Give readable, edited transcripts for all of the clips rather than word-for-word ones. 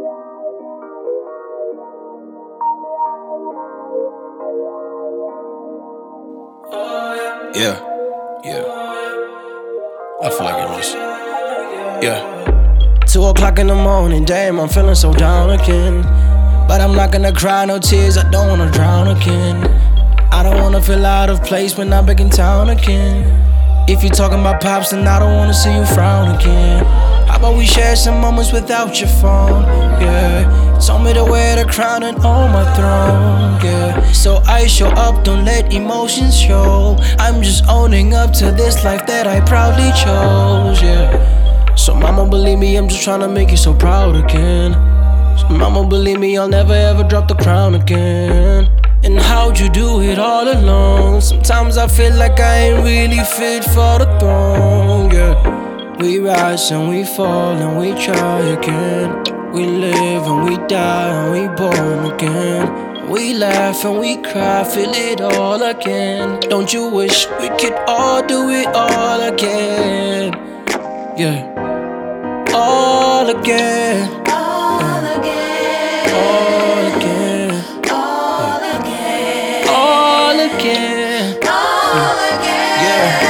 Yeah, yeah. I feel like it was. Yeah. 2 o'clock in the morning, damn, I'm feeling so down again. But I'm not gonna cry, no tears, I don't wanna drown again. I don't wanna feel out of place when I'm back in town again. If you're talking about pops, then I don't wanna see you frown again. How about we share some moments without your phone, yeah. Told me to wear the crown and own my throne, yeah. So I show up, don't let emotions show. I'm just owning up to this life that I proudly chose, yeah. So mama, believe me, I'm just tryna make you so proud again. So mama, believe me, I'll never ever drop the crown again. And how'd you do it all alone? Sometimes I feel like I ain't really fit for the throne, yeah. We rise and we fall and we try again. We live and we die and we born again. We laugh and we cry, feel it all again. Don't you wish we could all do it all again? Yeah. All again. All again. All again. All again. All again. All again.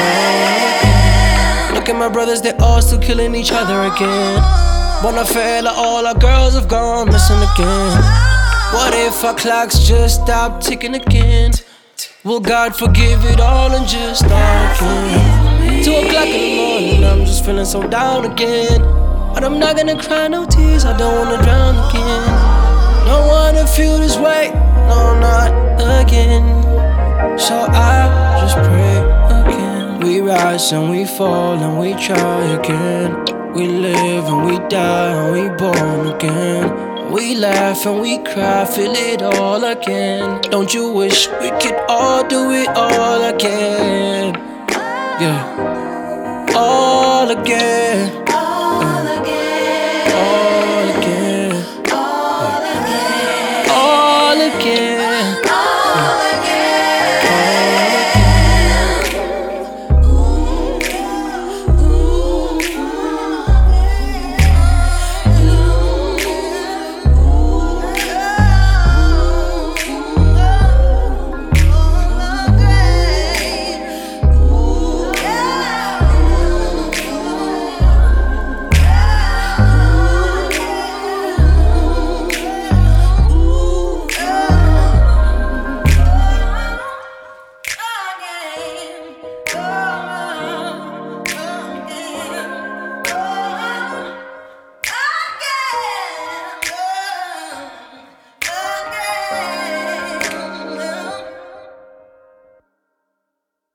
Yeah. Look at my brothers, they're all still killing each other again. Wanna feel like all our girls have gone missing again. What if our clocks just stop ticking again? Will God forgive it all and just start again? 2 o'clock in the morning, I'm just feeling so down again. But I'm not gonna cry no tears, I don't wanna drown again. Don't wanna feel this way, no, not again. So I just pray again. We rise and we fall and we try again. We live and we die and we born again. We laugh and we cry, feel it all again. Don't you wish we could all do it all again? Yeah. All again.